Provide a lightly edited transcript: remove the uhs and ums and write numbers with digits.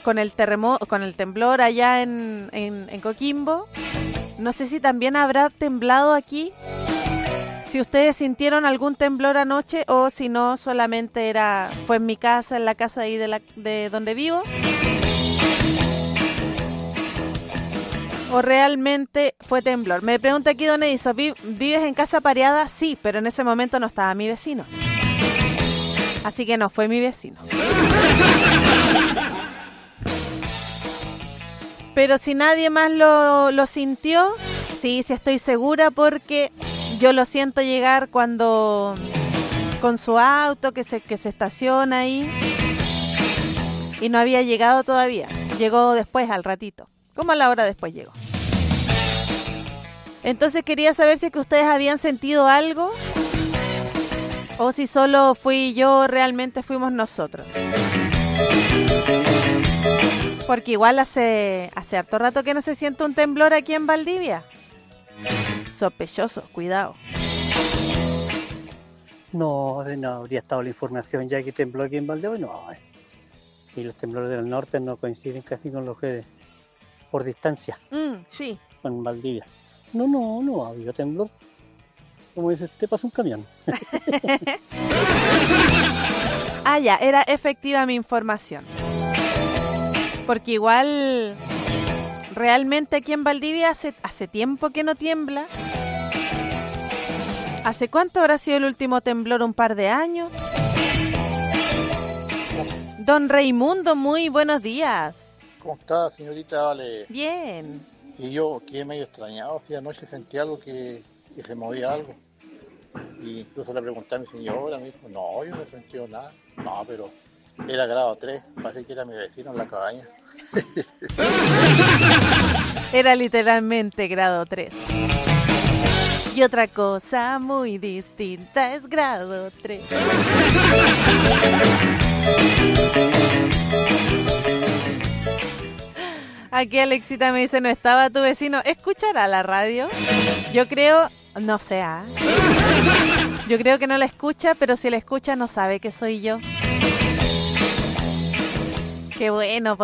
con el terremoto, con el temblor allá en Coquimbo. No sé si también habrá temblado aquí. Si ustedes sintieron algún temblor anoche o si no, solamente fue en mi casa, en la casa ahí de donde vivo. O realmente fue temblor. Me pregunta aquí don Edison, ¿vives en casa pareada? Sí, pero en ese momento no estaba mi vecino. Así que no fue mi vecino. Pero si nadie más lo sintió, sí estoy segura porque yo lo siento llegar cuando con su auto que se estaciona ahí y no había llegado todavía. Llegó después, al ratito. Como a la hora después llegó. Entonces quería saber si es que ustedes habían sentido algo o si solo fui yo, realmente fuimos nosotros. Porque igual hace harto rato que no se siente un temblor aquí en Valdivia. Sospechoso, cuidado. No habría estado la información ya que tembló aquí en Valdivia, no. Y los temblores del norte no coinciden casi con los que por distancia. Sí. Con Valdivia. No ha habido temblor. Como dice usted, pasa un camión. Ya, era efectiva mi información. Porque igual, realmente aquí en Valdivia hace tiempo que no tiembla. ¿Hace cuánto habrá sido el último temblor? ¿Un par de años? Don Raimundo, muy buenos días. ¿Cómo está, señorita Vale? Bien. Y yo quedé medio extrañado, anoche sentí algo que se movía algo. Y incluso le pregunté a mi señora, me dijo, no, yo no he sentido nada. No, pero era grado 3, parece que era mi vecino en la cabaña. Era literalmente grado 3. Y otra cosa muy distinta es grado 3. Aquí Alexita me dice, no estaba tu vecino. ¿Escuchará la radio? Yo creo, no sé. Yo creo que no la escucha, pero si la escucha no sabe que soy yo. Qué bueno.